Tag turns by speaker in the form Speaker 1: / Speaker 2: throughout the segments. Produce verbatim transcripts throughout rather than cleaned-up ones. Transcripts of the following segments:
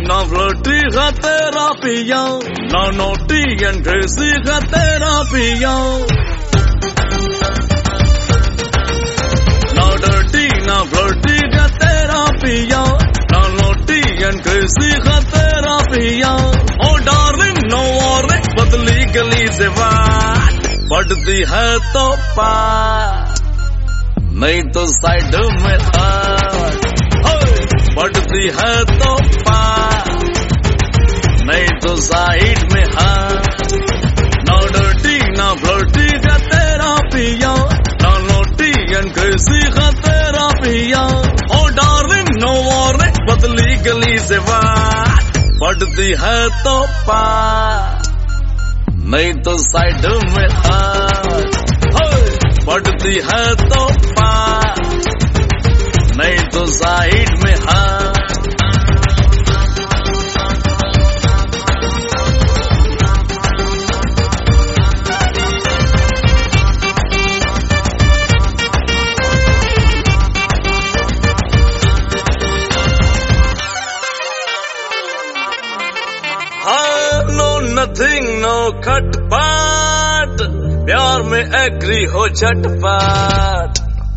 Speaker 1: ना फ्लर्टी है तेरा पिया, ना नोटी एंड क्रेजी है तेरा पिया, ना डर्टी ना फ्लर्टी है तेरा पिया, ना नोटी एंड क्रेजी है तेरा पिया। ओ डार्लिंग नो और बदली गली से बात पड़ती है तो पार, नहीं तो साइड में हाथ पड़ती है तो पार, नहीं तो साइड में हाथ। ना डर्टी ना फ्लर्टी का तेरा पिया, ना नोटी एंड क्रेजी का तेरा पिया। ओ डार्लिंग नो और बदली गली से बात पड़ती है तो पार, नहीं तो साइड में हाथ पड़ती है तो पार, नहीं तो साइड में हाथ। हाँ नो नथिंग नो खटपट, प्यार में एग्री हो झटपट।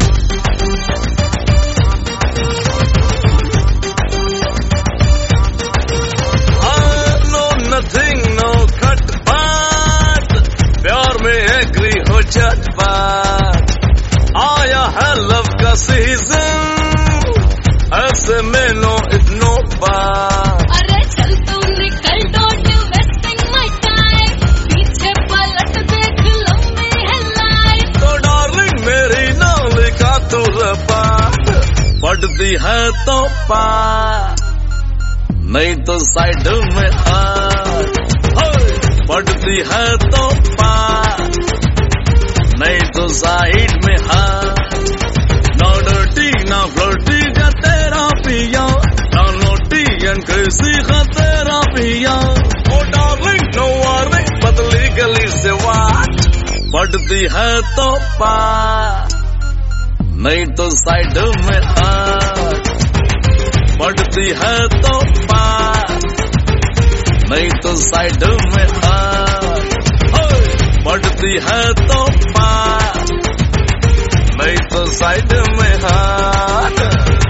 Speaker 1: Nothing, no खटपट, प्यार में एग्री हो झटपट। आया है लव का सीजन, ऐसे में नो इग्नो बात।
Speaker 2: अरे चल तू निकल, don't you wasting my time, पीछे पलट देख लंबी है लाइफ।
Speaker 1: तो डार्लिंग मेरी ना लिखा तू रपाट, पड़ती है तो पार, नहीं तो साइड में हाथ पड़ती है तो पार, नहीं तो साइड में हाथ। ना डर्टी ना फ्लर्टी का तेरा पिया, ना नोटी एंड क्रेजी का तेरा पिया। ओ डार्लिंग नो वार्निंग बदली गली से वाट पड़ती है तो पार, नहीं तो साइड में हाथ पड़ती है तो पार, नहीं तो साइड में हाथ पड़ती है तो पार, नहीं तो साइड में हाथ।